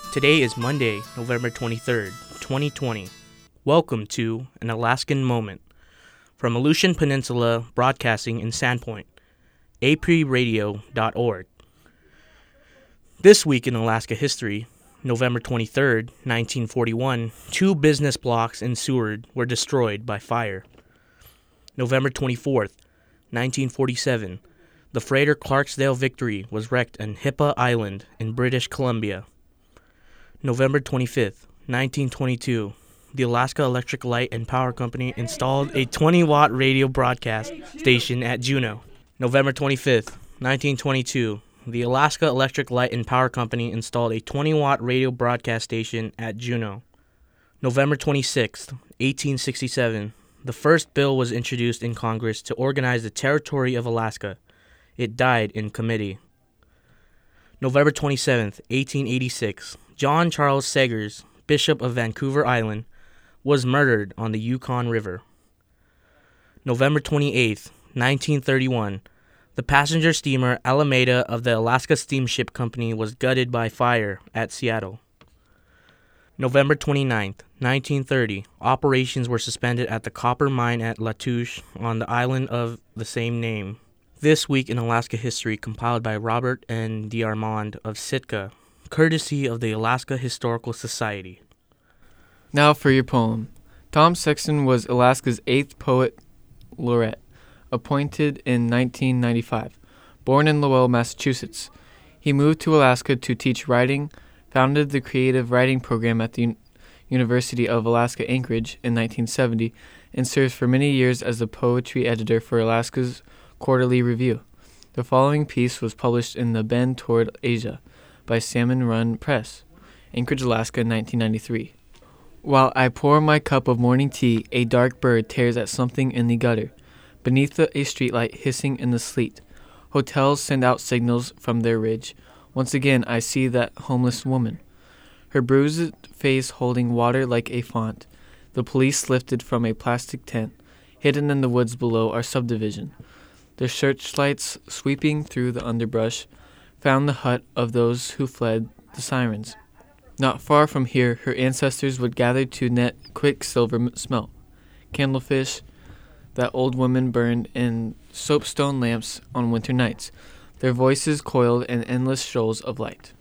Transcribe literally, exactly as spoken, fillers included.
Today is Monday, November twenty-third, twenty twenty. Welcome to An Alaskan Moment from Aleutian Peninsula Broadcasting in Sandpoint, a p radio dot org. This week in Alaska history, November twenty-third, nineteen forty-one, two business blocks in Seward were destroyed by fire. November twenty-fourth, nineteen forty-seven, the freighter Clarksdale Victory was wrecked on Hippa Island in British Columbia. November twenty-fifth, nineteen twenty-two, the Alaska Electric Light and Power Company installed a twenty-watt radio broadcast station at Juneau. November twenty-fifth, nineteen twenty-two, the Alaska Electric Light and Power Company installed a twenty-watt radio broadcast station at Juneau. November twenty-sixth, eighteen sixty-seven, the first bill was introduced in Congress to organize the Territory of Alaska. It died in committee. November twenty-seventh, eighteen eighty-six, John Charles Segers, Bishop of Vancouver Island, was murdered on the Yukon River. November twenty-eighth, nineteen thirty-one, the passenger steamer Alameda of the Alaska Steamship Company was gutted by fire at Seattle. November twenty-ninth, nineteen thirty, operations were suspended at the copper mine at Latouche on the island of the same name. This week in Alaska history compiled by Robert N. D'Armond of Sitka, courtesy of the Alaska Historical Society. Now for your poem. Tom Sexton was Alaska's eighth poet laureate, appointed in nineteen ninety-five. Born in Lowell, Massachusetts, he moved to Alaska to teach writing, founded the creative writing program at the Un- University of Alaska Anchorage in nineteen seventy, and served for many years as the poetry editor for Alaska's Quarterly Review. The following piece was published in The Bend Toward Asia by Salmon Run Press, Anchorage, Alaska, nineteen ninety-three. While I pour my cup of morning tea, a dark bird tears at something in the gutter. Beneath the, a streetlight hissing in the sleet, hotels send out signals from their ridge. Once again, I see that homeless woman, her bruised face holding water like a font. The police lifted from a plastic tent, hidden in the woods below our subdivision. Their searchlights sweeping through the underbrush found the hut of those who fled the sirens. Not far from here, her ancestors would gather to net quicksilver smelt, candlefish that old women burned in soapstone lamps on winter nights, their voices coiled in endless shoals of light.